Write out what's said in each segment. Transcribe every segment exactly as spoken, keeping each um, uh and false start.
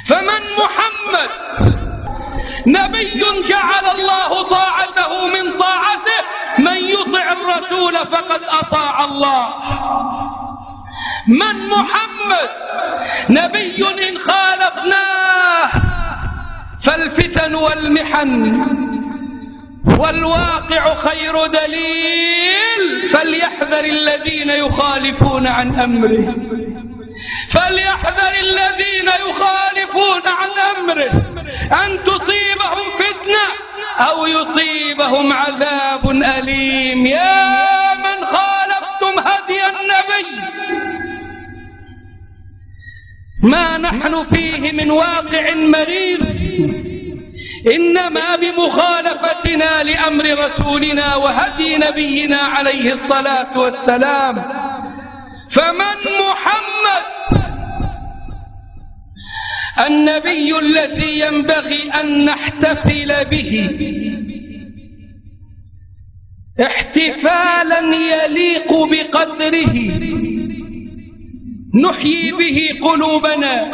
فمن محمد؟ نبي جعل الله طاعته من طاعته، من يطع الرسول فقد أطاع الله. من محمد؟ نبي إن خالفناه فالفتن والمحن والواقع خير دليل، فليحذر الذين يخالفون عن أمره، فليحذر الذين يخالفون عن أمره أن تصيبهم فتنة أو يصيبهم عذاب أليم. يا من خالفتم هدي النبي، ما نحن فيه من واقع مرير إنما بمخالفتنا لأمر رسولنا وهدي نبينا عليه الصلاة والسلام. فمن محمد؟ النبي الذي ينبغي أن نحتفل به احتفالا يليق بقدره، نحيي به قلوبنا،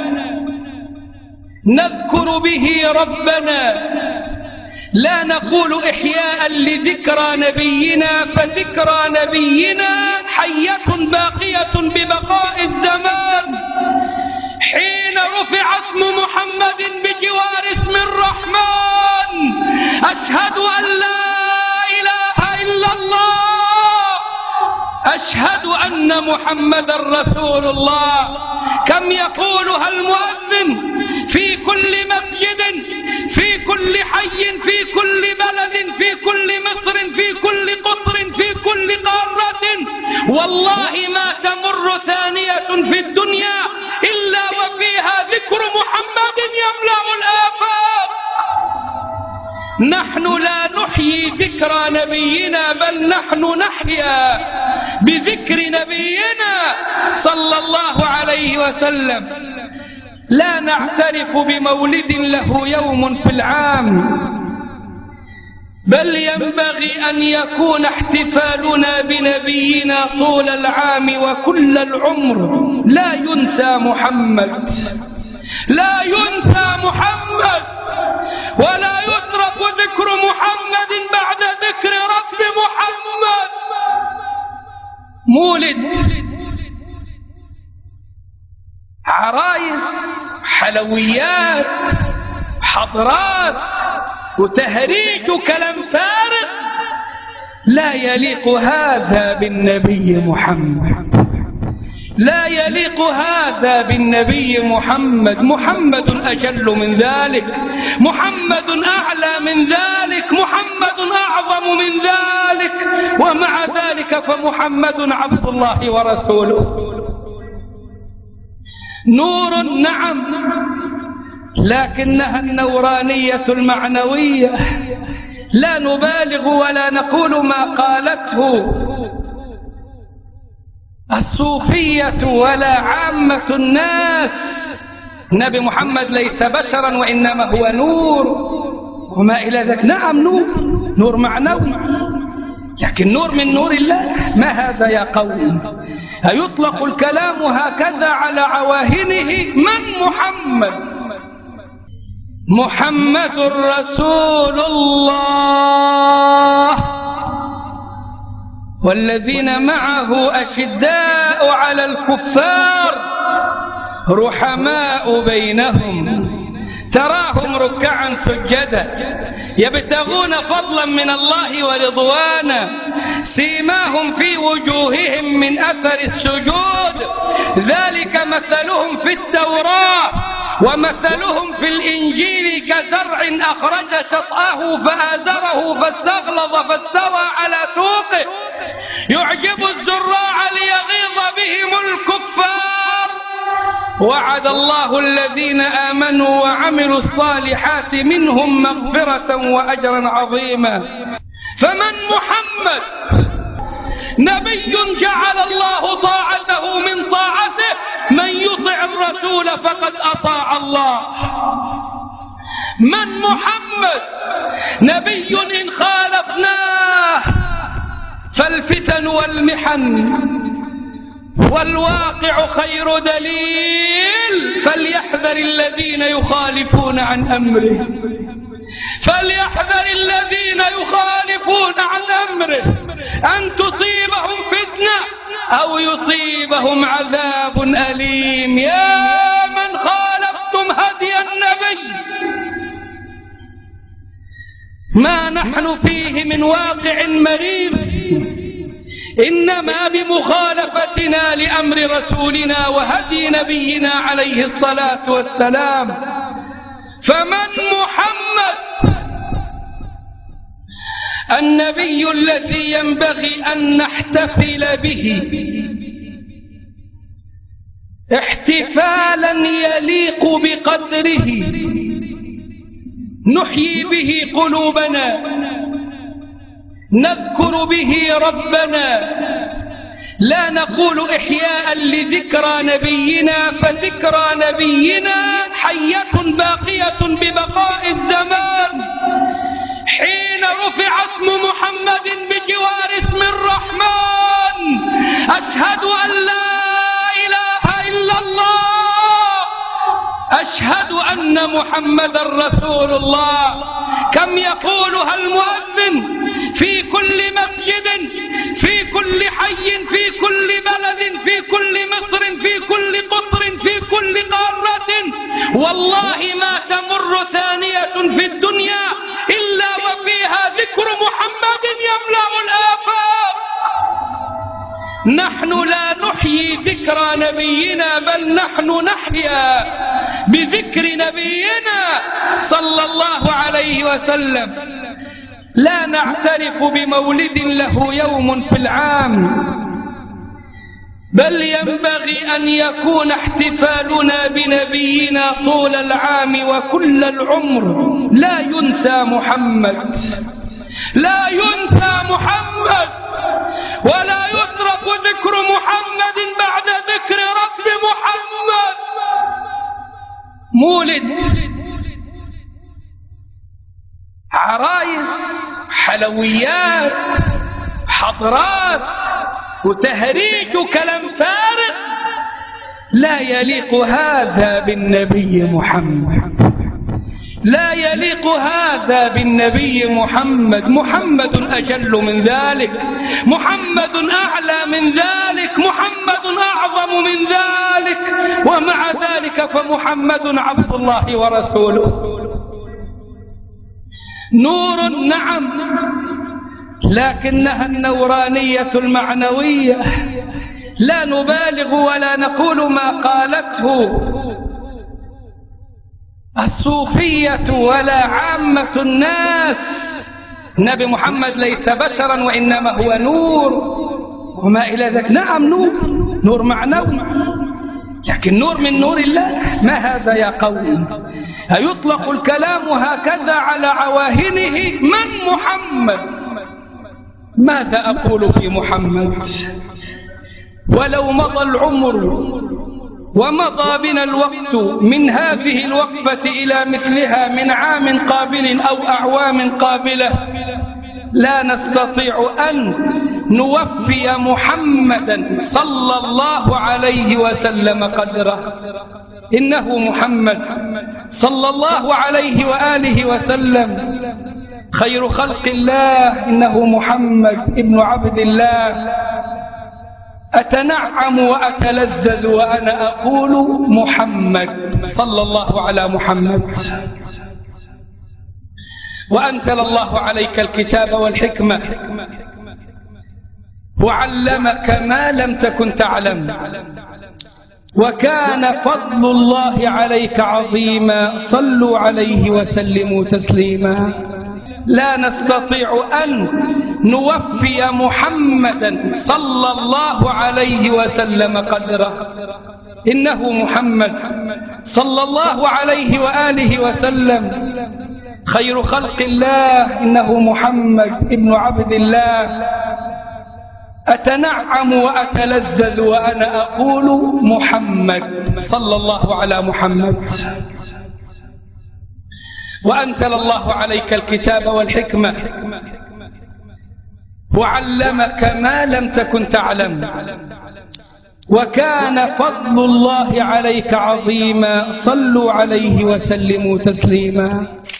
نذكر به ربنا، لا نقول إحياء لذكرى نبينا، فذكرى نبينا حية باقية ببقاء الزمان. حين رفع اسم محمد بجوار اسم الرحمن، أشهد أن لا إله إلا الله، أشهد أن محمد رسول الله. كم يقولها المؤذن في كل مسجد، في كل حي، في كل بلد، في كل مصر، في كل قطر، في كل قارة، والله ما تمر ثانية في الدنيا إلا وفيها ذكر محمد يملأ الآفاق. نحن لا نحيي ذكرى نبينا، بل نحن نحيا بذكر نبينا صلى الله عليه وسلم. لا نعترف بمولد له يوم في العام، بل ينبغي أن يكون احتفالنا بنبينا طول العام وكل العمر. لا ينسى محمد، لا ينسى محمد، ولا يترك ذكر محمد بعد ذكر رب محمد. مولد، عرايس، حلويات، حضرات وتهريج وكلام فارغ، لا يليق هذا بالنبي محمد، لا يليق هذا بالنبي محمد. محمد أجل من ذلك، محمد أعلى من ذلك، محمد أعظم من ذلك، ومع ذلك فمحمد عبد الله ورسوله. نور نعم، لكنها النورانية المعنوية، لا نبالغ ولا نقول ما قالته الصوفية ولا عامة الناس. نبي محمد ليس بشرا وإنما هو نور وما إلى ذلك. نعم نور، نور معنوي، لكن نور من نور الله. ما هذا يا قوم؟ أيطلق الكلام هكذا على عواهنه؟ من محمد؟ محمد رسول الله، والذين معه أشداء على الكفار رحماء بينهم، تراهم ركعا سجدا يبتغون فضلا من الله ورضوانا، سيماهم في وجوههم من أثر السجود، ذلك مثلهم في التوراة ومثلهم في الإنجيل كزرع أخرج شطأه فآزره فاستغلظ فاستوى على سوقه يعجب الزراع ليغيظ بهم الكفار. وعد الله الذين آمنوا وعملوا الصالحات منهم مغفرة وأجرا عظيما. فمن محمد؟ نبي جعل الله طاعته من طاعته، من يطع الرسول فقد أطاع الله. من محمد؟ نبي إن خالفناه فالفتن والمحن والواقع خير دليل، جبريل فليحذر الذين يخالفون عن أمره، فليحذر الذين يخالفون عن أمره أن تصيبهم فتنة أو يصيبهم عذاب أليم. يا من خالفتم هدي النبي، ما نحن فيه من واقع مرير إنما بمخالفتنا لأمر رسولنا وهدي نبينا عليه الصلاة والسلام. فمن محمد؟ النبي الذي ينبغي أن نحتفل به احتفالا يليق بقدره، نحيي به قلوبنا، نذكر به ربنا، لا نقول إحياء لذكرى نبينا، فذكرى نبينا حية باقية ببقاء الزمان. حين رفع اسم محمد بجوار اسم الرحمن أشهد أن لا إله إلا الله، أشهد أن محمد رسول الله. كم يقولها المؤذن في كل مسجد، في كل حي، في كل بلد، في كل مصر، في كل قطر، في كل قارة. والله ما تمر ثانية في الدنيا إلا وفيها ذكر محمد يملأ الآفاق. نحن لا نحيي ذكرى نبينا، بل نحن نحيا بذكر نبينا صلى الله عليه وسلم. لا نعترف بمولد له يوم في العام، بل ينبغي أن يكون احتفالنا بنبينا طول العام وكل العمر. لا ينسى محمد، لا ينسى محمد، ولا يترك ذكر محمد بعد ذكر رب محمد. مولد، عرايس، حلويات، حضرات وتهريج وكلام فارغ، لا يليق هذا بالنبي محمد، لا يليق هذا بالنبي محمد. محمد أجل من ذلك، محمد أعلى من ذلك، محمد أعظم من ذلك، ومع ذلك فمحمد عبد الله ورسوله. نور نعم، لكنها النورانية المعنوية. لا نبالغ ولا نقول ما قالته الصوفية ولا عامة الناس. نبي محمد ليس بشرا وإنما هو نور وما إلى ذلك. نعم نور، نور معنوي، لكن نور من نور الله. ما هذا يا قوم؟ أيطلق الكلام هكذا على عواهنه؟ من محمد؟ ماذا أقول في محمد؟ ولو مضى العمر ومضى بنا الوقت من هذه الوقفة إلى مثلها من عام قابل أو أعوام قابلة، لا نستطيع أن نوفي محمدا صلى الله عليه وسلم قدره. إنه محمد صلى الله عليه وآله وسلم خير خلق الله، إنه محمد ابن عبد الله. أتنعم وأتلذذ وأنا أقول محمد صلى الله على محمد. وأنزل الله عليك الكتاب والحكمة وعلمك ما لم تكن تعلم، وكان فضل الله عليك عظيما. صلوا عليه وسلموا تسليما. لا نستطيع أن نوفي محمدا صلى الله عليه وسلم قدره. إنه محمد صلى الله عليه وآله وسلم خير خلق الله، إنه محمد ابن عبد الله. أتنعم وأتلذذ وأنا أقول محمد صلى الله على محمد. وأنزل الله عليك الكتاب والحكمة وعلمك ما لم تكن تعلم، وكان فضل الله عليك عظيما. صلوا عليه وسلموا تسليما.